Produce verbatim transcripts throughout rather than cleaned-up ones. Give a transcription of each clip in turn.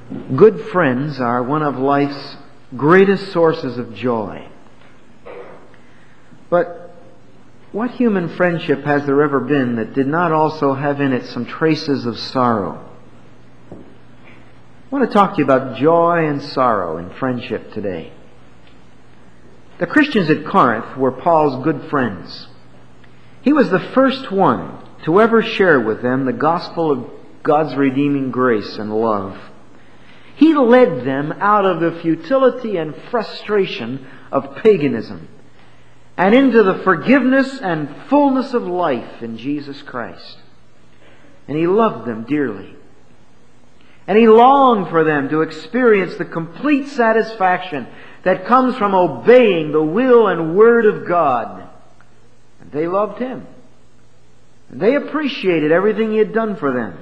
Good friends are one of life's greatest sources of joy. But what human friendship has there ever been that did not also have in it some traces of sorrow? I want to talk to you about joy and sorrow in friendship today. The Christians at Corinth were Paul's good friends. He was the first one to ever share with them the gospel of God's redeeming grace and love. He led them out of the futility and frustration of paganism and into the forgiveness and fullness of life in Jesus Christ. And He loved them dearly. And He longed for them to experience the complete satisfaction that comes from obeying the will and word of God. And they loved Him. And they appreciated everything He had done for them.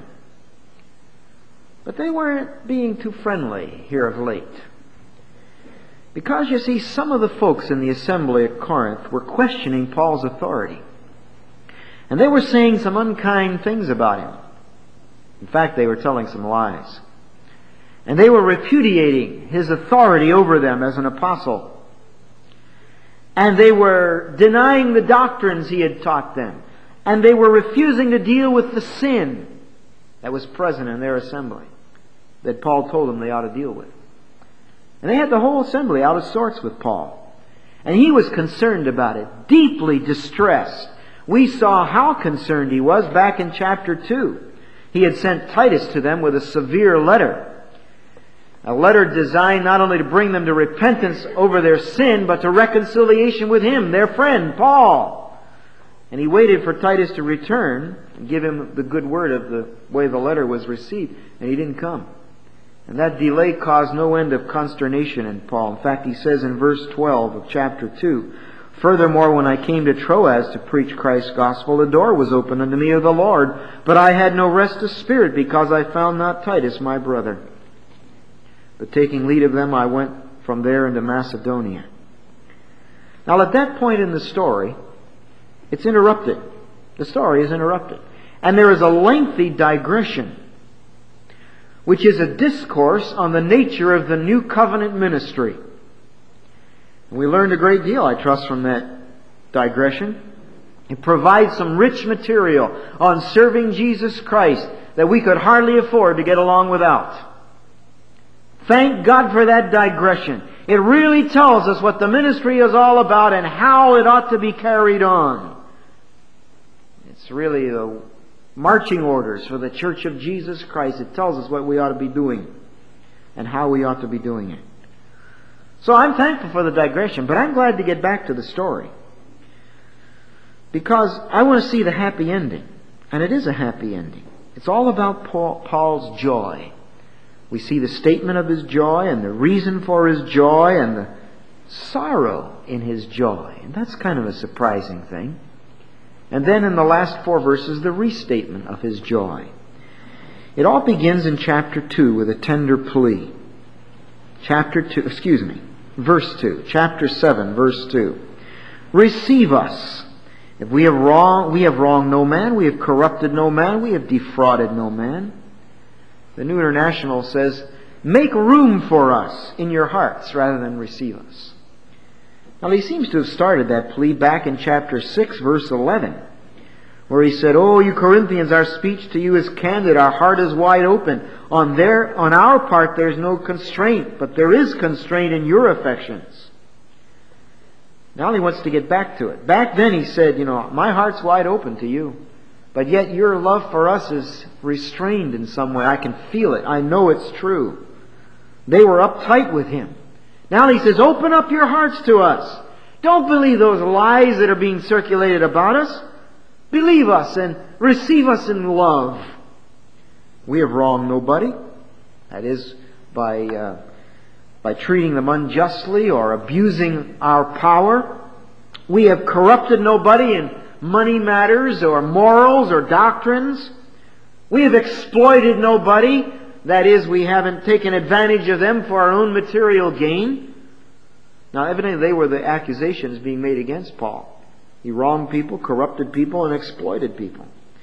But they weren't being too friendly here of late. Because, you see, some of the folks in the assembly at Corinth were questioning Paul's authority. And they were saying some unkind things about him. In fact, they were telling some lies. And they were repudiating his authority over them as an apostle. And they were denying the doctrines he had taught them. And they were refusing to deal with the sin that was present in their assembly that Paul told them they ought to deal with. And they had the whole assembly out of sorts with Paul. And he was concerned about it, deeply distressed. We saw how concerned he was back in chapter two. He had sent Titus to them with a severe letter. A letter designed not only to bring them to repentance over their sin, but to reconciliation with him, their friend, Paul. And he waited for Titus to return and give him the good word of the way the letter was received. And he didn't come. And that delay caused no end of consternation in Paul. In fact, he says in verse twelve of chapter two, "Furthermore, when I came to Troas to preach Christ's gospel, the door was opened unto me of the Lord, but I had no rest of spirit, because I found not Titus my brother. But taking leave of them, I went from there into Macedonia." Now, at that point in the story, it's interrupted. The story is interrupted. And there is a lengthy digression, which is a discourse on the nature of the new covenant ministry. And we learned a great deal, I trust, from that digression. It provides some rich material on serving Jesus Christ that we could hardly afford to get along without. Thank God for that digression. It really tells us what the ministry is all about and how it ought to be carried on. It's really the marching orders for the Church of Jesus Christ. It tells us what we ought to be doing and how we ought to be doing it. So I'm thankful for the digression, but I'm glad to get back to the story, because I want to see the happy ending. And it is a happy ending. It's all about Paul, Paul's joy. We see the statement of his joy and the reason for his joy and the sorrow in his joy. And that's kind of a surprising thing. And then in the last four verses, the restatement of his joy. It all begins in chapter two with a tender plea. Chapter two, excuse me, verse two. Chapter seven, verse two. "Receive us. If we have wronged, we have wronged no man, we have corrupted no man, we have defrauded no man." The New International says, "Make room for us in your hearts," rather than "receive us." Now, he seems to have started that plea back in chapter six, verse eleven, where he said, "Oh, you Corinthians, our speech to you is candid, our heart is wide open. On their, on our part there's no constraint, but there is constraint in your affections." Now he wants to get back to it. Back then he said, you know, "My heart's wide open to you, but yet your love for us is restrained in some way. I can feel it. I know it's true." They were uptight with him. Now he says, "Open up your hearts to us. Don't believe those lies that are being circulated about us. Believe us and receive us in love. We have wronged nobody." That is, by uh, by treating them unjustly or abusing our power. "We have corrupted nobody in money matters or morals or doctrines. We have exploited nobody. That is, we haven't taken advantage of them for our own material gain." Now, evidently they were the accusations being made against Paul. He wronged people, corrupted people, and exploited people.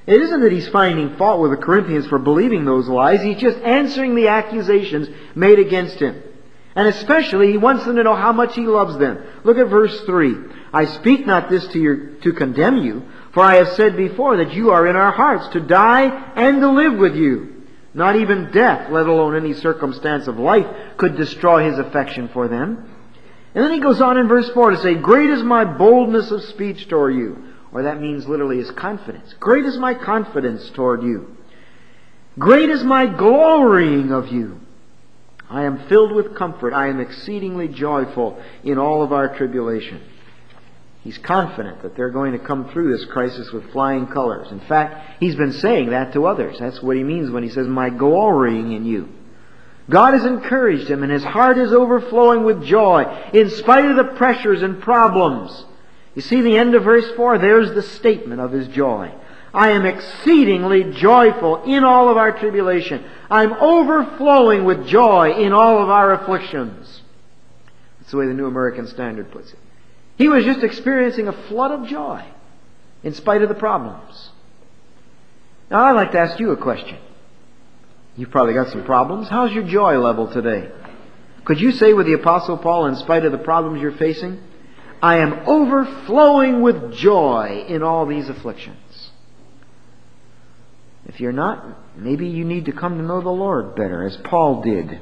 It isn't that he's finding fault with the Corinthians for believing those lies. He's just answering the accusations made against him. And especially, he wants them to know how much he loves them. Look at verse three. I speak not this to your, to condemn you, for I have said before that you are in our hearts, to die and to live with you. Not even death, let alone any circumstance of life, could destroy his affection for them. And then he goes on in verse four to say, great is my boldness of speech toward you. Or that means literally his confidence. Great is my confidence toward you. Great is my glorying of you. I am filled with comfort. I am exceedingly joyful in all of our tribulation. He's confident that they're going to come through this crisis with flying colors. In fact, he's been saying that to others. That's what he means when he says, my glorying in you. God has encouraged him, and his heart is overflowing with joy in spite of the pressures and problems. You see the end of verse four? There's the statement of his joy. I am exceedingly joyful in all of our tribulation. I'm overflowing with joy in all of our afflictions. That's the way the New American Standard puts it. He was just experiencing a flood of joy in spite of the problems. Now I'd like to ask you a question. You've probably got some problems. How's your joy level today? Could you say with the Apostle Paul, in spite of the problems you're facing, I am overflowing with joy in all these afflictions? If you're not, maybe you need to come to know the Lord better, as Paul did.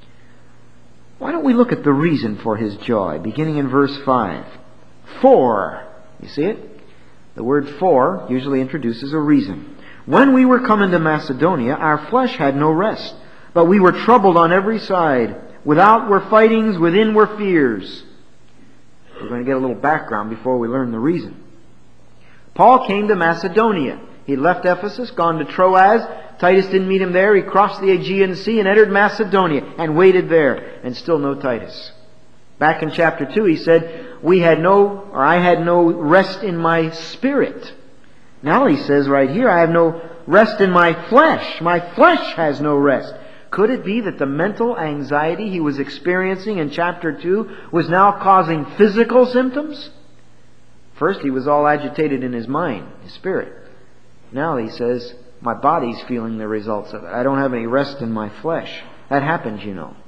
Why don't we look at the reason for his joy, beginning in verse five. For, you see it? The word for usually introduces a reason. When we were come into Macedonia, our flesh had no rest, but we were troubled on every side. Without were fightings, within were fears. We're going to get a little background before we learn the reason. Paul came to Macedonia. He left Ephesus, gone to Troas. Titus didn't meet him there. He crossed the Aegean Sea and entered Macedonia and waited there. And still no Titus. Back in chapter two he said, we had no, or I had no rest in my spirit. Now he says right here, I have no rest in my flesh. My flesh has no rest. Could it be that the mental anxiety he was experiencing in chapter two was now causing physical symptoms? First he was all agitated in his mind, his spirit. Now he says, my body's feeling the results of it. I don't have any rest in my flesh. That happens, you know.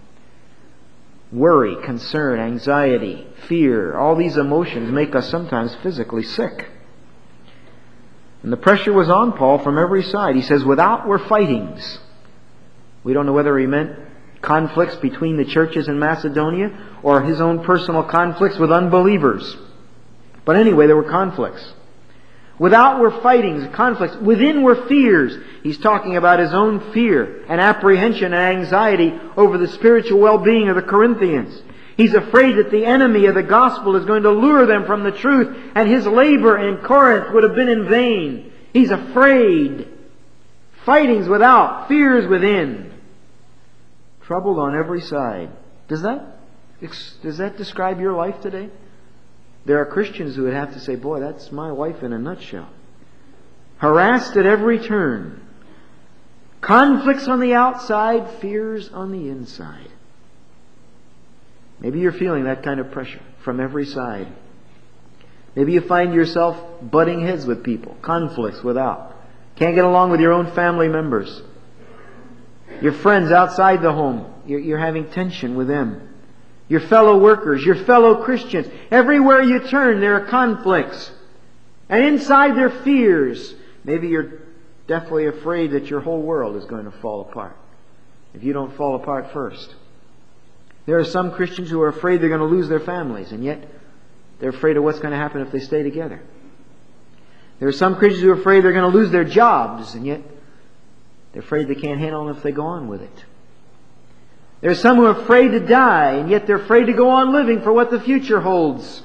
Worry, concern, anxiety, fear, all these emotions make us sometimes physically sick. And the pressure was on Paul from every side. He says, without were fightings. We don't know whether he meant conflicts between the churches in Macedonia or his own personal conflicts with unbelievers. But anyway, there were conflicts. Without were fightings, conflicts. Within were fears. He's talking about his own fear and apprehension and anxiety over the spiritual well-being of the Corinthians. He's afraid that the enemy of the gospel is going to lure them from the truth, and his labor in Corinth would have been in vain. He's afraid. Fightings without, fears within. Troubled on every side. Does that, does that describe your life today? There are Christians who would have to say, boy, that's my life in a nutshell. Harassed at every turn. Conflicts on the outside, fears on the inside. Maybe you're feeling that kind of pressure from every side. Maybe you find yourself butting heads with people. Conflicts without. Can't get along with your own family members. Your friends outside the home, you're, you're having tension with them. Your fellow workers, your fellow Christians. Everywhere you turn, there are conflicts. And inside there are fears. Maybe you're deathly afraid that your whole world is going to fall apart if you don't fall apart first. There are some Christians who are afraid they're going to lose their families, and yet they're afraid of what's going to happen if they stay together. There are some Christians who are afraid they're going to lose their jobs, and yet they're afraid they can't handle it if they go on with it. There are some who are afraid to die, and yet they're afraid to go on living for what the future holds.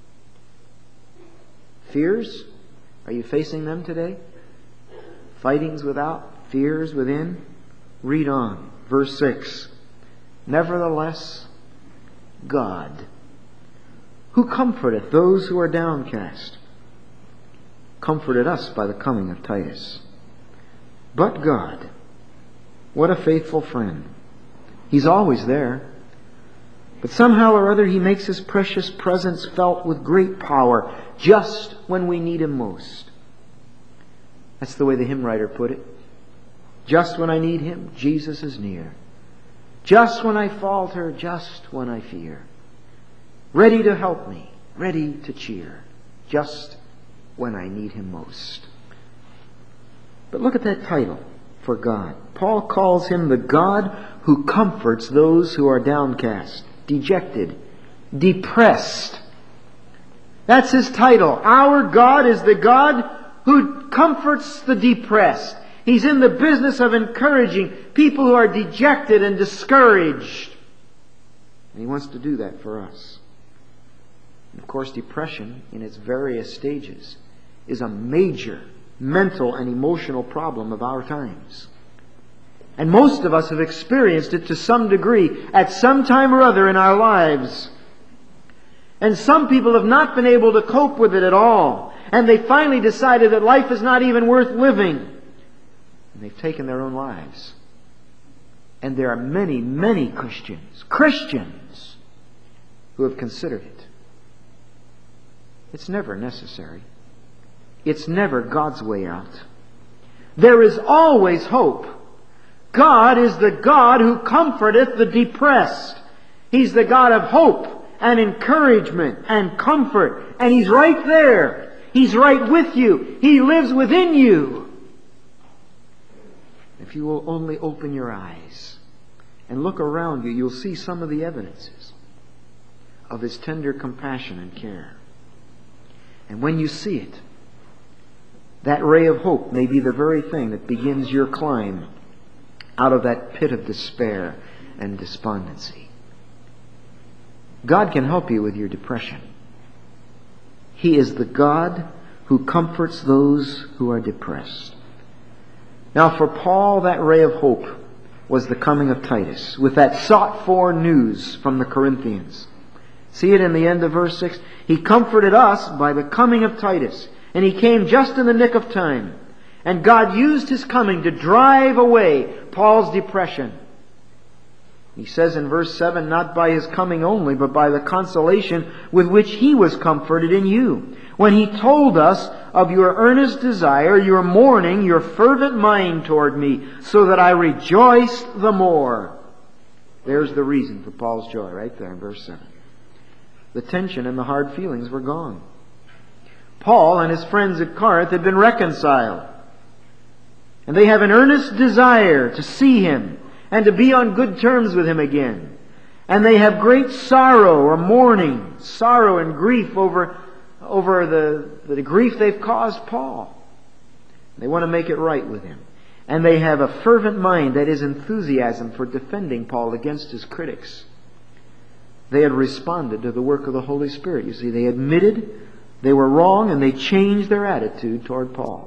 Fears? Are you facing them today? Fightings without, fears within? Read on. Verse six. Nevertheless, God, who comforteth those who are downcast, comforted us by the coming of Titus. But God, what a faithful friend. He's always there. But somehow or other He makes His precious presence felt with great power just when we need Him most. That's the way the hymn writer put it. Just when I need Him, Jesus is near. Just when I falter, just when I fear. Ready to help me, ready to cheer. Just when I need Him most. But look at that title for God. Paul calls Him the God who comforts those who are downcast, dejected, depressed. That's His title. Our God is the God who comforts the depressed. He's in the business of encouraging people who are dejected and discouraged. And He wants to do that for us. And of course, depression in its various stages is a major mental and emotional problem of our times. And most of us have experienced it to some degree at some time or other in our lives. And some people have not been able to cope with it at all. And they finally decided that life is not even worth living. And they've taken their own lives. And there are many, many Christians, Christians, who have considered it. It's never necessary. It's never God's way out. There is always hope. God is the God who comforteth the depressed. He's the God of hope and encouragement and comfort. And He's right there. He's right with you. He lives within you. If you will only open your eyes and look around you, you'll see some of the evidences of His tender compassion and care. And when you see it, that ray of hope may be the very thing that begins your climb out of that pit of despair and despondency. God can help you with your depression. He is the God who comforts those who are depressed. Now for Paul, that ray of hope was the coming of Titus, with that sought-for news from the Corinthians. See it in the end of verse six? He comforted us by the coming of Titus, and he came just in the nick of time. And God used his coming to drive away Paul's depression. He says in verse seven, not by his coming only, but by the consolation with which he was comforted in you, when he told us of your earnest desire, your mourning, your fervent mind toward me, so that I rejoiced the more. There's the reason for Paul's joy right there in verse seven. The tension and the hard feelings were gone. Paul and his friends at Corinth had been reconciled. And they have an earnest desire to see him and to be on good terms with him again. And they have great sorrow or mourning, sorrow and grief over, over the, the grief they've caused Paul. They want to make it right with him. And they have a fervent mind, that is enthusiasm for defending Paul against his critics. They had responded to the work of the Holy Spirit. You see, they admitted they were wrong and they changed their attitude toward Paul.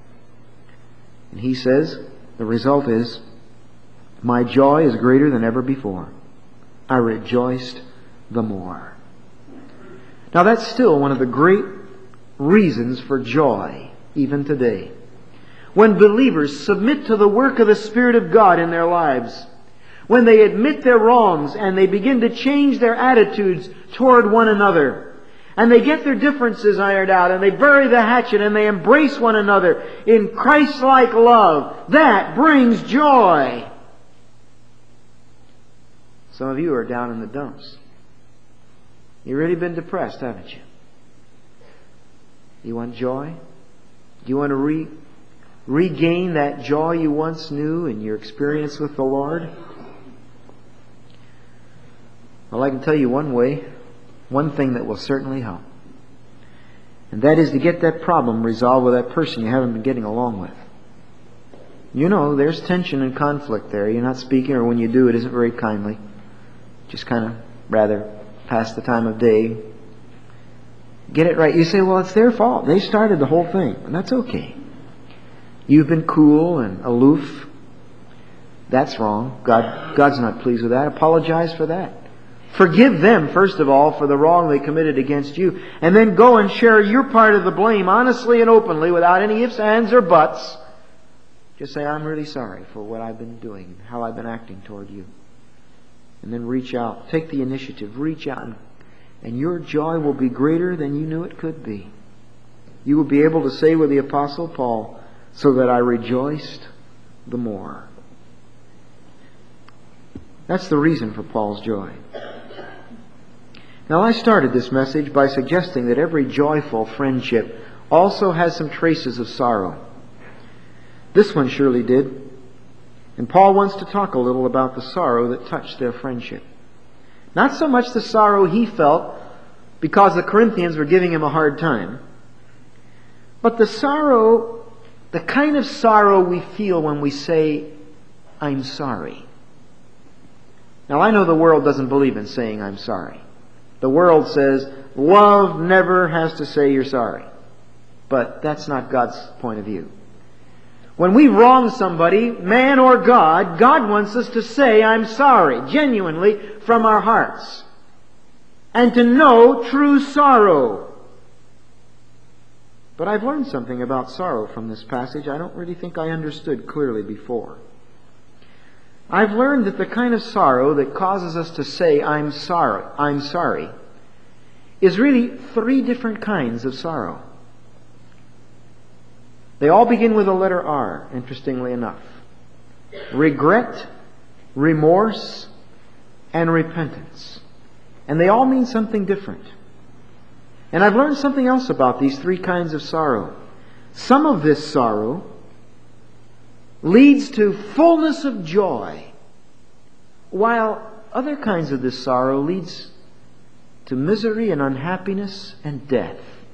And he says, the result is, my joy is greater than ever before. I rejoiced the more. Now that's still one of the great reasons for joy, even today. When believers submit to the work of the Spirit of God in their lives, when they admit their wrongs and they begin to change their attitudes toward one another, and they get their differences ironed out, and they bury the hatchet, and they embrace one another in Christ-like love, that brings joy. Some of you are down in the dumps. You've really been depressed, haven't you? You want joy? Do you want to re- regain that joy you once knew in your experience with the Lord? Well, I can tell you one way, one thing that will certainly help. And that is to get that problem resolved with that person you haven't been getting along with. You know, there's tension and conflict there. You're not speaking, or when you do, it isn't very kindly. Just kind of rather pass the time of day. Get it right. You say, well, it's their fault. They started the whole thing. And that's okay. You've been cool and aloof. That's wrong. God, God's not pleased with that. Apologize for that. Forgive them, first of all, for the wrong they committed against you. And then go and share your part of the blame honestly and openly without any ifs, ands, or buts. Just say, I'm really sorry for what I've been doing, how I've been acting toward you. And then reach out. Take the initiative. Reach out. And, and your joy will be greater than you knew it could be. You will be able to say with the Apostle Paul, so that I rejoiced the more. That's the reason for Paul's joy. Now, I started this message by suggesting that every joyful friendship also has some traces of sorrow. This one surely did. And Paul wants to talk a little about the sorrow that touched their friendship. Not so much the sorrow he felt because the Corinthians were giving him a hard time, but the sorrow, the kind of sorrow we feel when we say, I'm sorry. Now, I know the world doesn't believe in saying I'm sorry. The world says, love never has to say you're sorry. But that's not God's point of view. When we wrong somebody, man or God, God wants us to say, I'm sorry, genuinely from our hearts. And to know true sorrow. But I've learned something about sorrow from this passage I don't really think I understood clearly before. I've learned that the kind of sorrow that causes us to say, I'm sorry, I'm sorry, is really three different kinds of sorrow. They all begin with the letter R, interestingly enough. Regret, remorse, and repentance. And they all mean something different. And I've learned something else about these three kinds of sorrow. Some of this sorrow leads to fullness of joy, while other kinds of this sorrow leads to misery and unhappiness and death.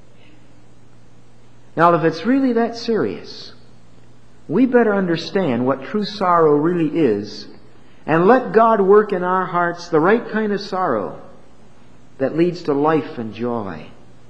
Now, if it's really that serious, we better understand what true sorrow really is and let God work in our hearts the right kind of sorrow that leads to life and joy.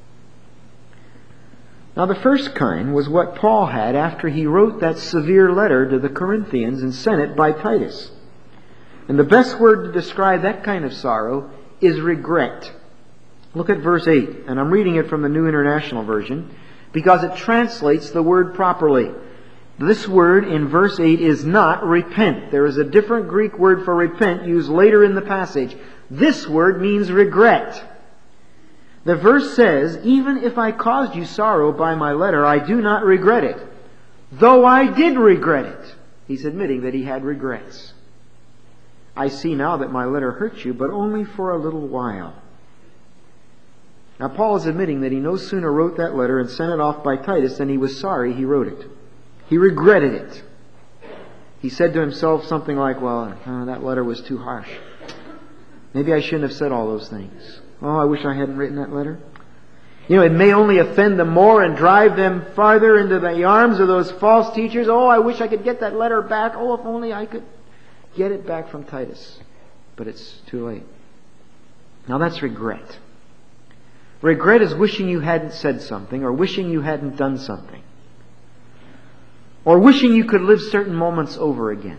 Now, the first kind was what Paul had after he wrote that severe letter to the Corinthians and sent it by Titus. And the best word to describe that kind of sorrow is regret. Look at verse eight, and I'm reading it from the New International Version because it translates the word properly. This word in verse eight is not repent. There is a different Greek word for repent used later in the passage. This word means regret. The verse says, even if I caused you sorrow by my letter, I do not regret it. Though I did regret it. He's admitting that he had regrets. I see now that my letter hurt you, but only for a little while. Now, Paul is admitting that he no sooner wrote that letter and sent it off by Titus than he was sorry he wrote it. He regretted it. He said to himself something like, well, uh, that letter was too harsh. Maybe I shouldn't have said all those things. Oh, I wish I hadn't written that letter. You know, it may only offend them more and drive them farther into the arms of those false teachers. Oh, I wish I could get that letter back. Oh, if only I could get it back from Titus. But it's too late. Now that's regret. Regret is wishing you hadn't said something, or wishing you hadn't done something, or wishing you could live certain moments over again.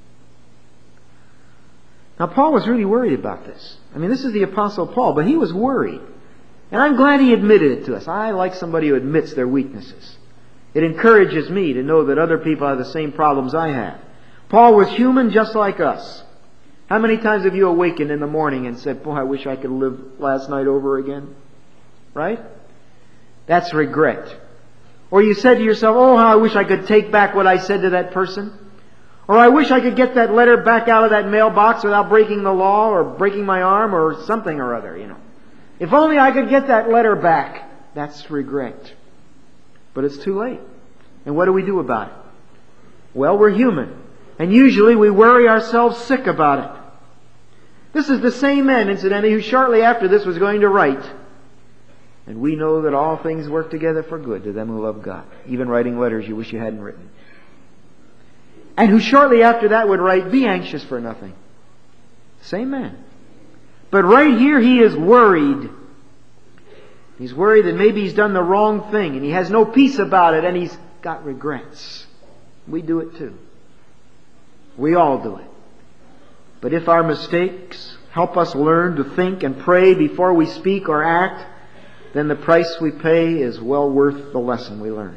Now, Paul was really worried about this. I mean, this is the Apostle Paul, but he was worried. And I'm glad he admitted it to us. I like somebody who admits their weaknesses. It encourages me to know that other people have the same problems I have. Paul was human just like us. How many times have you awakened in the morning and said, boy, I wish I could live last night over again? Right? That's regret. Or you said to yourself, oh, how I wish I could take back what I said to that person. Or I wish I could get that letter back out of that mailbox without breaking the law or breaking my arm or something or other, you know. If only I could get that letter back. That's regret. But it's too late. And what do we do about it? Well, we're human. And usually we worry ourselves sick about it. This is the same man, incidentally, who shortly after this was going to write, and we know that all things work together for good to them who love God. Even writing letters you wish you hadn't written. And who shortly after that would write, be anxious for nothing. Same man. But right here he is worried. He's worried that maybe he's done the wrong thing and he has no peace about it and he's got regrets. We do it too. We all do it. But if our mistakes help us learn to think and pray before we speak or act, then the price we pay is well worth the lesson we learn.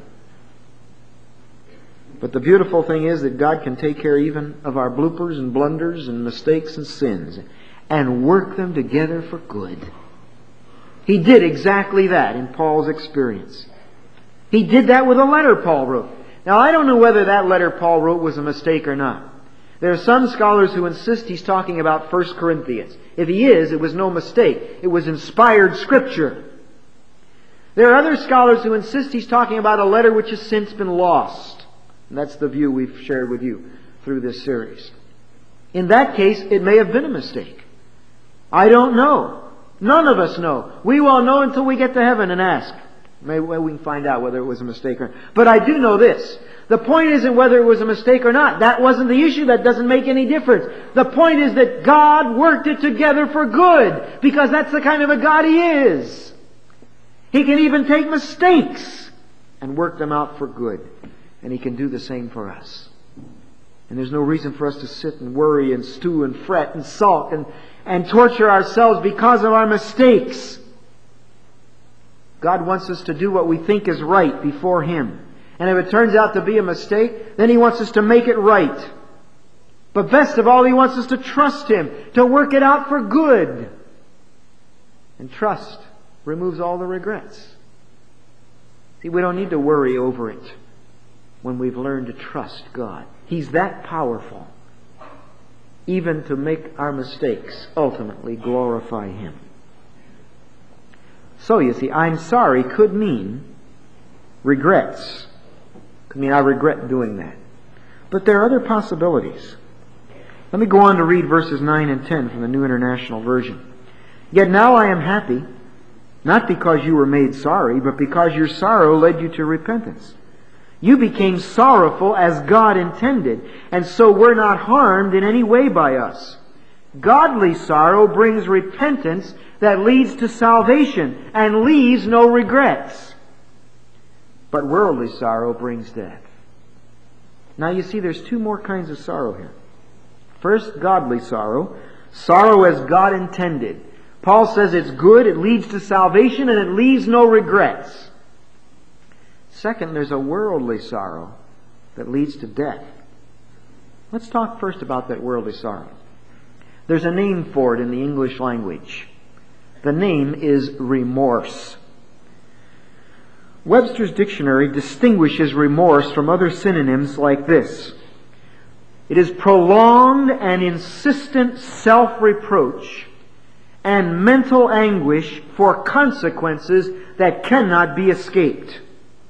But the beautiful thing is that God can take care even of our bloopers and blunders and mistakes and sins and work them together for good. He did exactly that in Paul's experience. He did that with a letter Paul wrote. Now, I don't know whether that letter Paul wrote was a mistake or not. There are some scholars who insist he's talking about First Corinthians. If he is, it was no mistake. It was inspired Scripture. There are other scholars who insist he's talking about a letter which has since been lost. And that's the view we've shared with you through this series. In that case, it may have been a mistake. I don't know. None of us know. We won't know until we get to heaven and ask. Maybe we can find out whether it was a mistake or not. But I do know this. The point isn't whether it was a mistake or not. That wasn't the issue. That doesn't make any difference. The point is that God worked it together for good, because that's the kind of a God He is. He can even take mistakes and work them out for good. And He can do the same for us. And there's no reason for us to sit and worry and stew and fret and sulk and, and torture ourselves because of our mistakes. God wants us to do what we think is right before Him. And if it turns out to be a mistake, then He wants us to make it right. But best of all, He wants us to trust Him, to work it out for good. And trust removes all the regrets. See, we don't need to worry over it when we've learned to trust God. He's that powerful, even to make our mistakes ultimately glorify Him. So, you see, I'm sorry could mean regrets. Could mean I regret doing that. But there are other possibilities. Let me go on to read verses nine and ten from the New International Version. Yet now I am happy, not because you were made sorry, but because your sorrow led you to repentance. You became sorrowful as God intended, and so were not harmed in any way by us. Godly sorrow brings repentance that leads to salvation and leaves no regrets. But worldly sorrow brings death. Now you see, there's two more kinds of sorrow here. First, godly sorrow. Sorrow as God intended. Paul says it's good, it leads to salvation, and it leaves no regrets. Second, there's a worldly sorrow that leads to death. Let's talk first about that worldly sorrow. There's a name for it in the English language. The name is remorse. Webster's dictionary distinguishes remorse from other synonyms like this. It is prolonged and insistent self-reproach and mental anguish for consequences that cannot be escaped.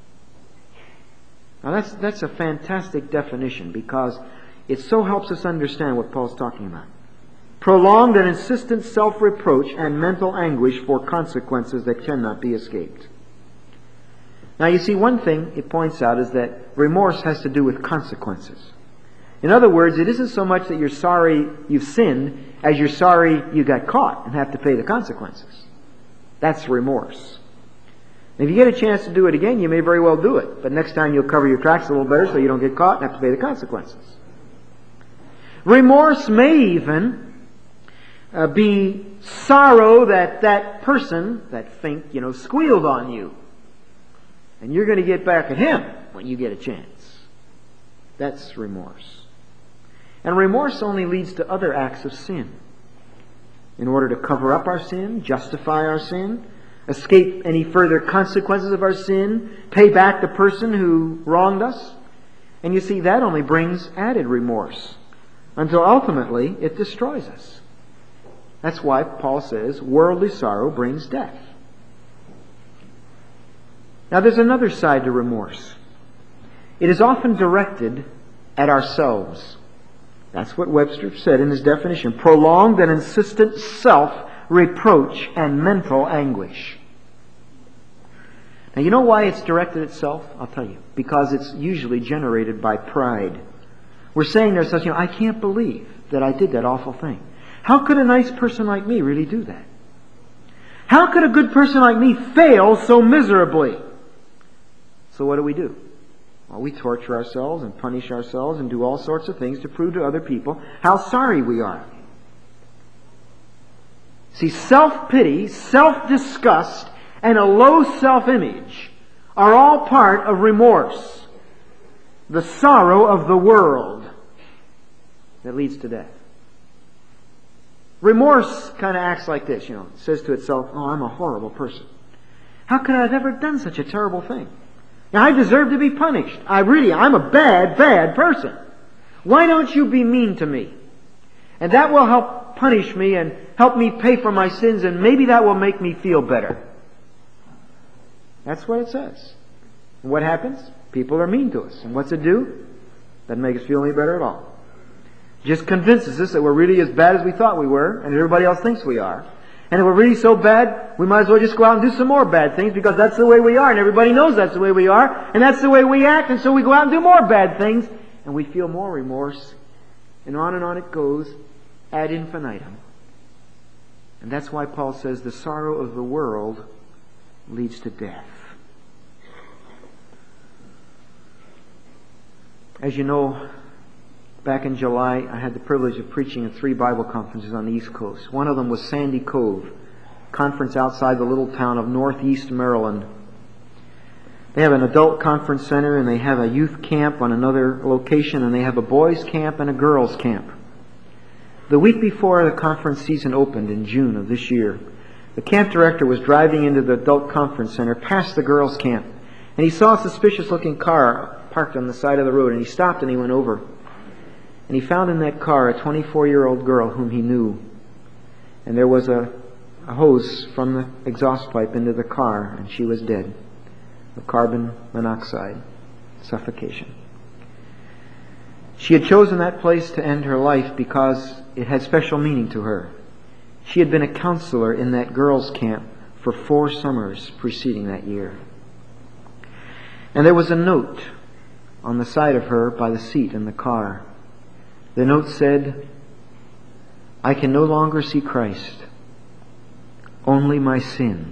Now that's, that's a fantastic definition, because it so helps us understand what Paul's talking about. Prolonged and insistent self-reproach and mental anguish for consequences that cannot be escaped. Now you see, one thing it points out is that remorse has to do with consequences. In other words, it isn't so much that you're sorry you've sinned as you're sorry you got caught and have to pay the consequences. That's remorse. If you get a chance to do it again, you may very well do it. But next time you'll cover your tracks a little better so you don't get caught and have to pay the consequences. Remorse may even uh, be sorrow that that person, that think, you know, squealed on you. And you're going to get back at him when you get a chance. That's remorse. And remorse only leads to other acts of sin. In order to cover up our sin, justify our sin, escape any further consequences of our sin, pay back the person who wronged us. And you see, that only brings added remorse, until ultimately it destroys us. That's why Paul says worldly sorrow brings death. Now there's another side to remorse. It is often directed at ourselves. That's what Webster said in his definition. Prolonged and insistent self-reproach and mental anguish. Now you know why it's directed at self? I'll tell you. Because it's usually generated by pride. We're saying to ourselves, you know, I can't believe that I did that awful thing. How could a nice person like me really do that? How could a good person like me fail so miserably? So what do we do? Well, we torture ourselves and punish ourselves and do all sorts of things to prove to other people how sorry we are. See, self-pity, self-disgust, and a low self-image are all part of remorse, the sorrow of the world that leads to death. Remorse kind of acts like this, you know. It says to itself, oh, I'm a horrible person. How could I have ever done such a terrible thing? Now, I deserve to be punished. I really, I'm a bad, bad person. Why don't you be mean to me? And that will help punish me and help me pay for my sins, and maybe that will make me feel better. That's what it says. And what happens? People are mean to us. And what's it do? Doesn't make us feel any better at all. Just convinces us that we're really as bad as we thought we were, and everybody else thinks we are. And if we're really so bad, we might as well just go out and do some more bad things, because that's the way we are, and everybody knows that's the way we are, and that's the way we act, and so we go out and do more bad things, and we feel more remorse, and on and on it goes, ad infinitum. And that's why Paul says the sorrow of the world leads to death. As you know, back in July, I had the privilege of preaching at three Bible conferences on the East Coast. One of them was Sandy Cove, conference outside the little town of Northeast Maryland. They have an adult conference center, and they have a youth camp on another location, and they have a boys' camp and a girls' camp. The week before the conference season opened in June of this year, the camp director was driving into the adult conference center past the girls' camp, and he saw a suspicious-looking car parked on the side of the road, and he stopped and he went over. And he found in that car a twenty-four-year-old girl whom he knew. And there was a, a hose from the exhaust pipe into the car, and she was dead of carbon monoxide suffocation. She had chosen that place to end her life because it had special meaning to her. She had been a counselor in that girls' camp for four summers preceding that year. And there was a note on the side of her by the seat in the car. The note said, "I can no longer see Christ, only my sin."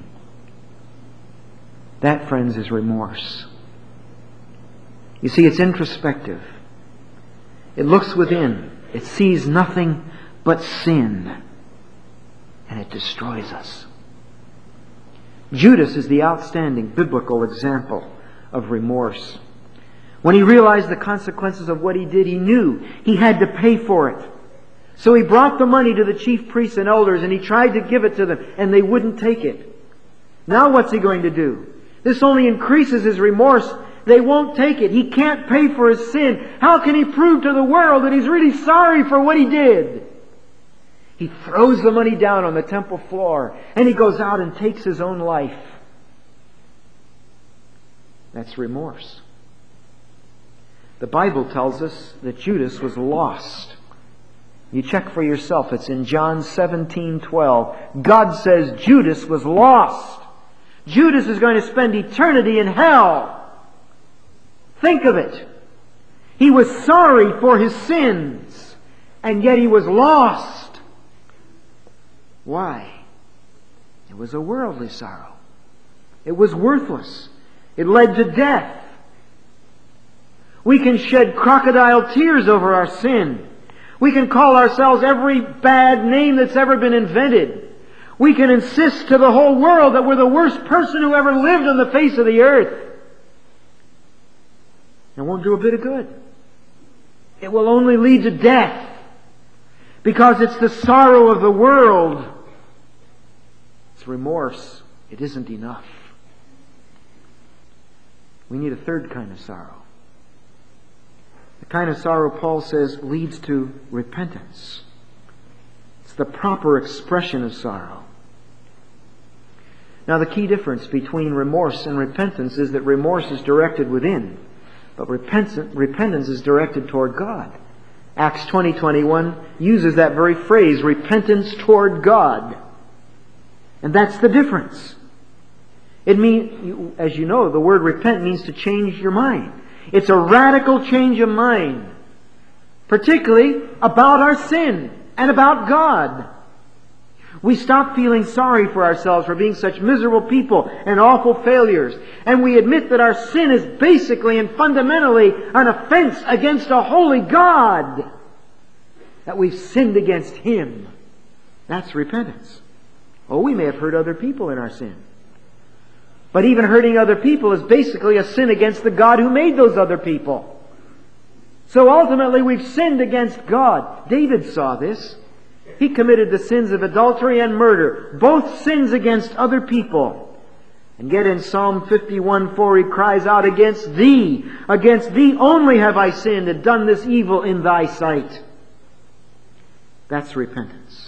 That, friends, is remorse. You see, it's introspective. It looks within. It sees nothing but sin. And it destroys us. Judas is the outstanding biblical example of remorse. When he realized the consequences of what he did, he knew he had to pay for it. So he brought the money to the chief priests and elders, and he tried to give it to them, and they wouldn't take it. Now what's he going to do? This only increases his remorse. They won't take it. He can't pay for his sin. How can he prove to the world that he's really sorry for what he did? He throws the money down on the temple floor, and he goes out and takes his own life. That's remorse. The Bible tells us that Judas was lost. You check for yourself. It's in John seventeen twelve. God says Judas was lost. Judas is going to spend eternity in hell. Think of it. He was sorry for his sins, and yet he was lost. Why? It was a worldly sorrow. It was worthless. It led to death. We can shed crocodile tears over our sin. We can call ourselves every bad name that's ever been invented. We can insist to the whole world that we're the worst person who ever lived on the face of the earth. It won't do a bit of good. It will only lead to death, because it's the sorrow of the world. It's remorse. It isn't enough. We need a third kind of sorrow. The kind of sorrow, Paul says, leads to repentance. It's the proper expression of sorrow. Now, the key difference between remorse and repentance is that remorse is directed within, but repentance is directed toward God. Acts twenty twenty-one uses that very phrase, repentance toward God. And that's the difference. It means, as you know, the word repent means to change your mind. It's a radical change of mind, particularly about our sin and about God. We stop feeling sorry for ourselves for being such miserable people and awful failures, and we admit that our sin is basically and fundamentally an offense against a holy God, that we've sinned against Him. That's repentance. Oh, we may have hurt other people in our sin. But even hurting other people is basically a sin against the God who made those other people. So ultimately we've sinned against God. David saw this. He committed the sins of adultery and murder, both sins against other people. And yet in Psalm fifty-one four he cries out, against Thee, against Thee only have I sinned and done this evil in Thy sight. That's repentance.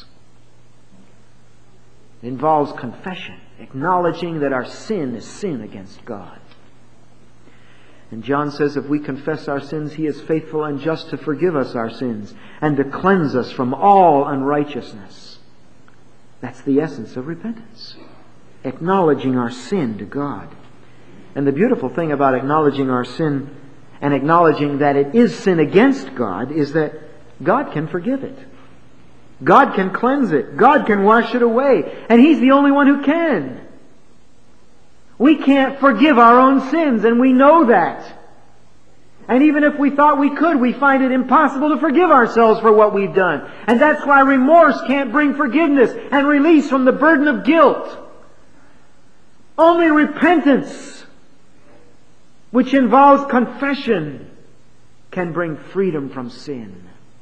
It involves confession, acknowledging that our sin is sin against God. And John says if we confess our sins, He is faithful and just to forgive us our sins and to cleanse us from all unrighteousness. That's the essence of repentance. Acknowledging our sin to God. And the beautiful thing about acknowledging our sin and acknowledging that it is sin against God is that God can forgive it. God can cleanse it. God can wash it away. And He's the only one who can. We can't forgive our own sins, and we know that. And even if we thought we could, we find it impossible to forgive ourselves for what we've done. And that's why remorse can't bring forgiveness and release from the burden of guilt. Only repentance, which involves confession, can bring freedom from sin.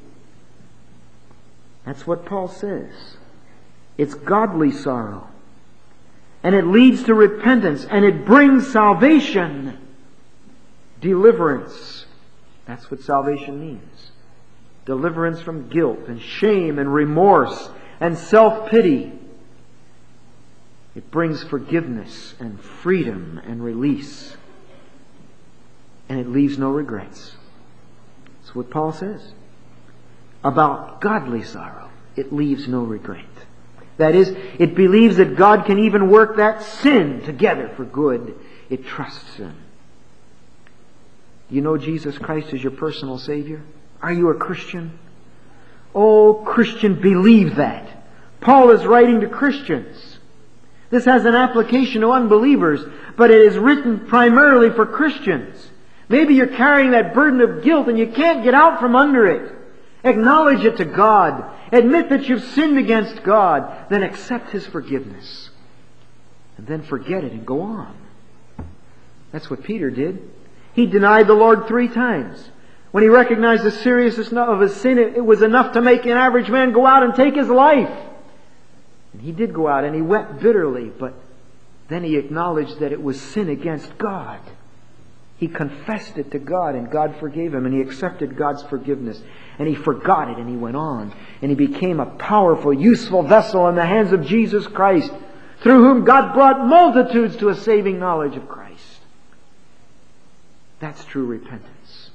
That's what Paul says. It's godly sorrow. And it leads to repentance. And it brings salvation. Deliverance. That's what salvation means. Deliverance from guilt and shame and remorse and self-pity. It brings forgiveness and freedom and release. And it leaves no regrets. That's what Paul says. About godly sorrow, it leaves no regret. That is, it believes that God can even work that sin together for good. It trusts Him. You know Jesus Christ is your personal Savior? Are you a Christian? Oh, Christian, believe that. Paul is writing to Christians. This has an application to unbelievers, but it is written primarily for Christians. Maybe you're carrying that burden of guilt and you can't get out from under it. Acknowledge it to God. Admit that you've sinned against God. Then accept His forgiveness. And then forget it and go on. That's what Peter did. He denied the Lord three times. When he recognized the seriousness of his sin, it was enough to make an average man go out and take his life. And he did go out and he wept bitterly, but then he acknowledged that it was sin against God. He confessed it to God and God forgave him, and he accepted God's forgiveness. And he forgot it and he went on. And he became a powerful, useful vessel in the hands of Jesus Christ, through whom God brought multitudes to a saving knowledge of Christ. That's true repentance.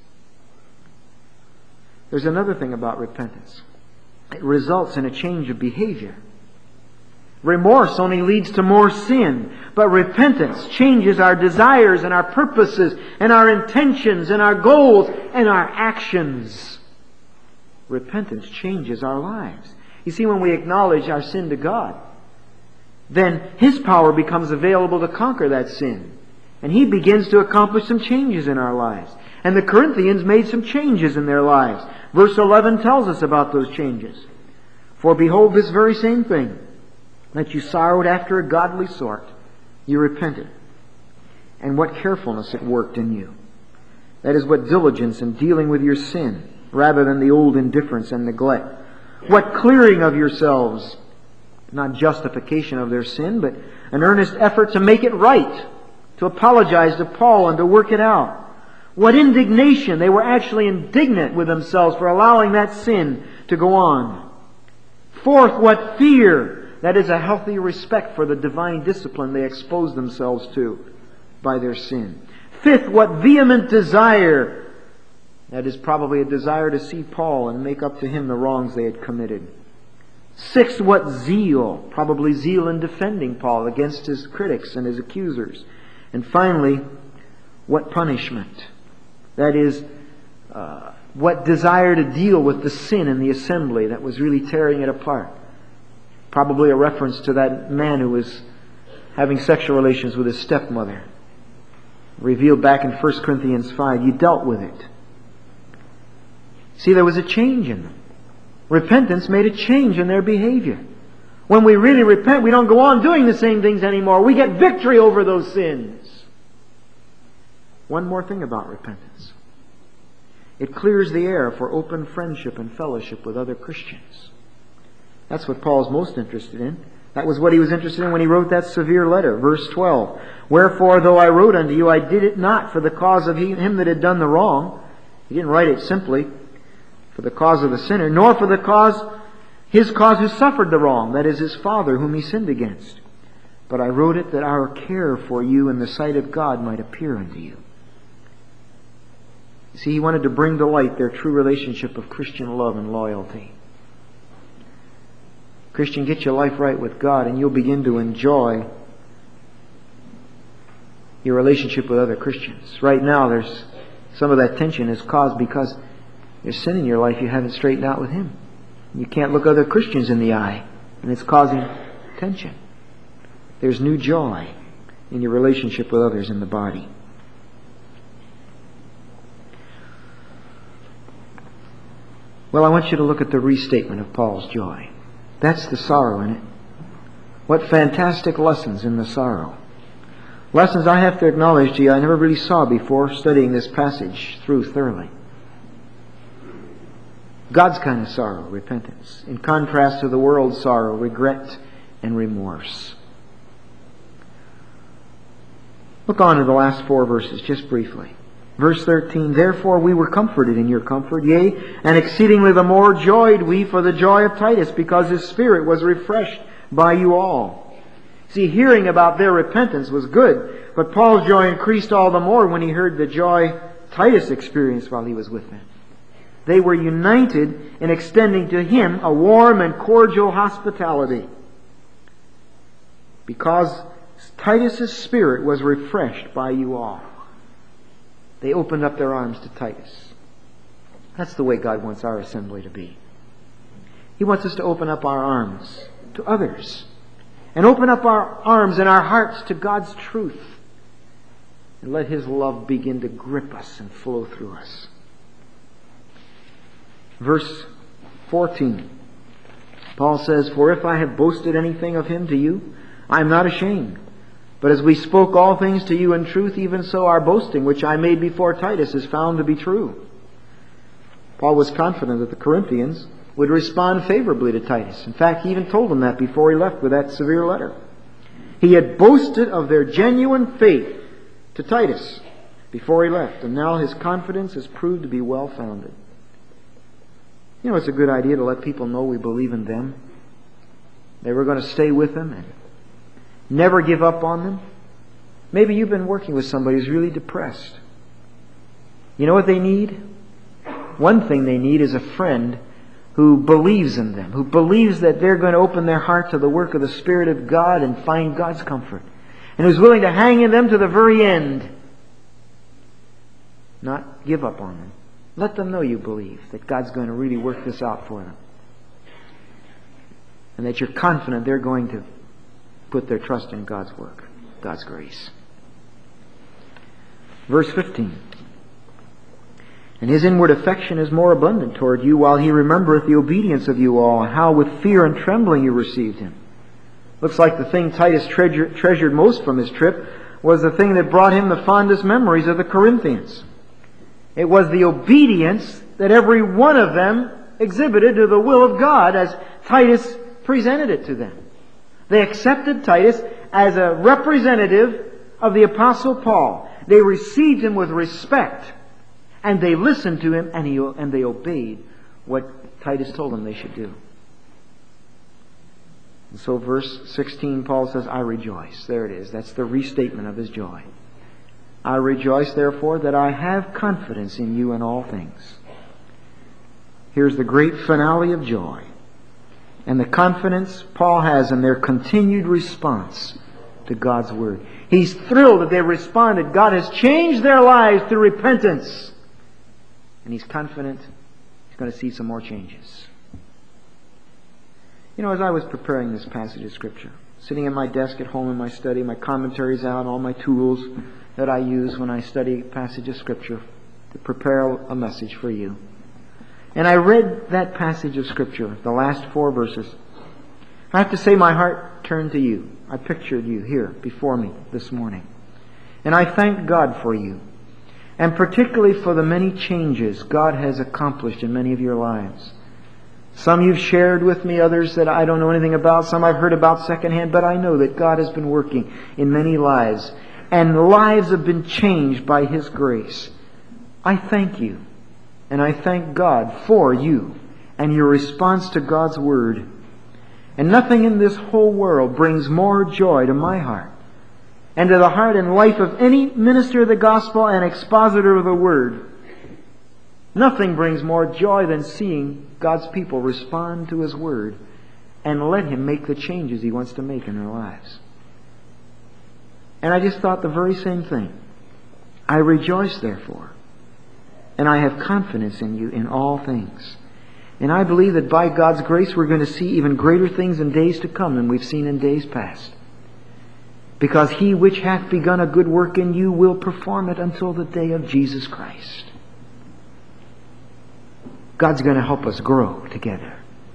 There's another thing about repentance. It results in a change of behavior. Remorse only leads to more sin, but repentance changes our desires and our purposes and our intentions and our goals and our actions. Repentance changes our lives. You see, when we acknowledge our sin to God, then His power becomes available to conquer that sin. And He begins to accomplish some changes in our lives. And the Corinthians made some changes in their lives. Verse eleven tells us about those changes. For behold, this very same thing, that you sorrowed after a godly sort, you repented. And what carefulness it worked in you. That is, what diligence in dealing with your sin, rather than the old indifference and neglect. What clearing of yourselves, not justification of their sin, but an earnest effort to make it right, to apologize to Paul and to work it out. What indignation! They were actually indignant with themselves for allowing that sin to go on. Fourth, what fear! That is a healthy respect for the divine discipline they exposed themselves to by their sin. Fifth, what vehement desire! That is probably a desire to see Paul and make up to him the wrongs they had committed. Sixth, what zeal! Probably zeal in defending Paul against his critics and his accusers. And finally, what punishment! That is, uh, what desire to deal with the sin in the assembly that was really tearing it apart. Probably a reference to that man who was having sexual relations with his stepmother. Revealed back in First Corinthians five. You dealt with it. See, there was a change in them. Repentance made a change in their behavior. When we really repent, we don't go on doing the same things anymore. We get victory over those sins. One more thing about repentance. It clears the air for open friendship and fellowship with other Christians. That's what Paul's most interested in. That was what he was interested in when he wrote that severe letter. Verse twelve. Wherefore, though I wrote unto you, I did it not for the cause of him that had done the wrong. He didn't write it simply for the cause of the sinner, nor for the cause, his cause who suffered the wrong, that is, his father whom he sinned against. But I wrote it that our care for you in the sight of God might appear unto you. You see, he wanted to bring to light their true relationship of Christian love and loyalty. Christian, get your life right with God and you'll begin to enjoy your relationship with other Christians. Right now, there's some of that tension is caused because there's sin in your life you haven't straightened out with Him. You can't look other Christians in the eye, and it's causing tension. There's new joy in your relationship with others in the body. Well, I want you to look at the restatement of Paul's joy. That's the sorrow in it. What fantastic lessons in the sorrow. Lessons I have to acknowledge to you I never really saw before studying this passage through thoroughly. God's kind of sorrow, repentance, in contrast to the world's sorrow, regret and remorse. Look on to the last four verses, just briefly. Verse thirteen, Therefore we were comforted in your comfort, yea, and exceedingly the more joyed we for the joy of Titus, because his spirit was refreshed by you all. See, hearing about their repentance was good, but Paul's joy increased all the more when he heard the joy Titus experienced while he was with them. They were united in extending to him a warm and cordial hospitality, because Titus's spirit was refreshed by you all. They opened up their arms to Titus. That's the way God wants our assembly to be. He wants us to open up our arms to others, and open up our arms and our hearts to God's truth, and let His love begin to grip us and flow through us. Verse fourteen, Paul says, For if I have boasted anything of him to you, I am not ashamed. But as we spoke all things to you in truth, even so our boasting, which I made before Titus, is found to be true. Paul was confident that the Corinthians would respond favorably to Titus. In fact, he even told them that before he left with that severe letter. He had boasted of their genuine faith to Titus before he left, and now his confidence has proved to be well-founded. You know, it's a good idea to let people know we believe in them. They were going to stay with them and never give up on them. Maybe you've been working with somebody who's really depressed. You know what they need? One thing they need is a friend who believes in them, who believes that they're going to open their heart to the work of the Spirit of God and find God's comfort, and who's willing to hang in them to the very end, not give up on them. Let them know you believe that God's going to really work this out for them, and that you're confident they're going to put their trust in God's work, God's grace. Verse fifteen, And his inward affection is more abundant toward you, while he remembereth the obedience of you all, and how with fear and trembling you received him. Looks like the thing Titus treasure, treasured most from his trip was the thing that brought him the fondest memories of the Corinthians. It was the obedience that every one of them exhibited to the will of God as Titus presented it to them. They accepted Titus as a representative of the Apostle Paul. They received him with respect, and they listened to him, and, he, and they obeyed what Titus told them they should do. And so verse sixteen, Paul says, I rejoice. There it is. That's the restatement of his joy. I rejoice, therefore, that I have confidence in you in all things. Here's the great finale of joy, and the confidence Paul has in their continued response to God's Word. He's thrilled that they responded. God has changed their lives through repentance. And he's confident he's going to see some more changes. You know, as I was preparing this passage of Scripture, sitting at my desk at home in my study, my commentaries out, all my tools that I use when I study a passage of Scripture to prepare a message for you. And I read that passage of Scripture, the last four verses. I have to say my heart turned to you. I pictured you here before me this morning. And I thank God for you, and particularly for the many changes God has accomplished in many of your lives. Some you've shared with me, others that I don't know anything about, some I've heard about secondhand, but I know that God has been working in many lives, and lives have been changed by His grace. I thank you, and I thank God for you and your response to God's Word. And nothing in this whole world brings more joy to my heart and to the heart and life of any minister of the gospel and expositor of the Word. Nothing brings more joy than seeing God's people respond to His Word and let Him make the changes He wants to make in their lives. And I just thought the very same thing. I rejoice, therefore, and I have confidence in you in all things. And I believe that by God's grace we're going to see even greater things in days to come than we've seen in days past. Because He which hath begun a good work in you will perform it until the day of Jesus Christ. God's going to help us grow together.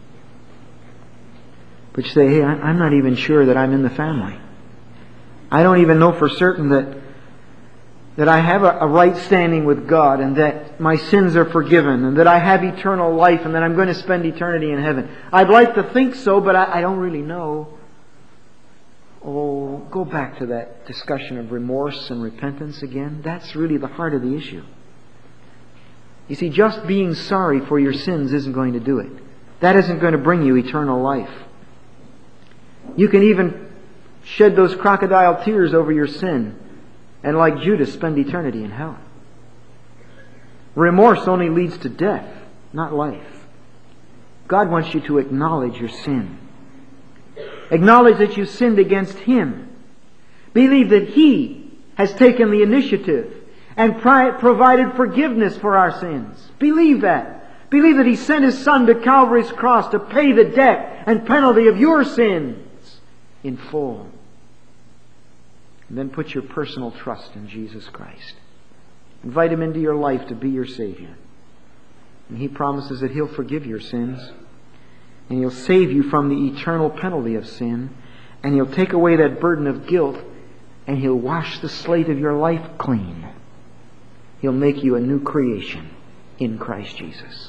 But you say, hey, I'm not even sure that I'm in the family. I don't even know for certain that that I have a, a right standing with God, and that my sins are forgiven, and that I have eternal life, and that I'm going to spend eternity in heaven. I'd like to think so, but I, I don't really know. Oh, go back to that discussion of remorse and repentance again. That's really the heart of the issue. You see, just being sorry for your sins isn't going to do it. That isn't going to bring you eternal life. You can even shed those crocodile tears over your sin and, like Judas, spend eternity in hell. Remorse only leads to death, not life. God wants you to acknowledge your sin. Acknowledge that you sinned against Him. Believe that He has taken the initiative and provided forgiveness for our sins. Believe that. Believe that He sent His Son to Calvary's cross to pay the debt and penalty of your sins in full. And then put your personal trust in Jesus Christ. Invite Him into your life to be your Savior. And He promises that He'll forgive your sins. And He'll save you from the eternal penalty of sin. And He'll take away that burden of guilt. And He'll wash the slate of your life clean. He'll make you a new creation in Christ Jesus.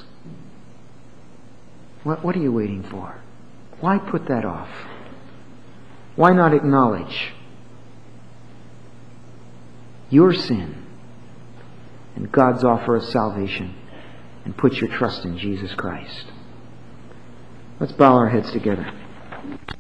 What, what are you waiting for? Why put that off? Why not acknowledge your sin and God's offer of salvation and put your trust in Jesus Christ? Let's bow our heads together.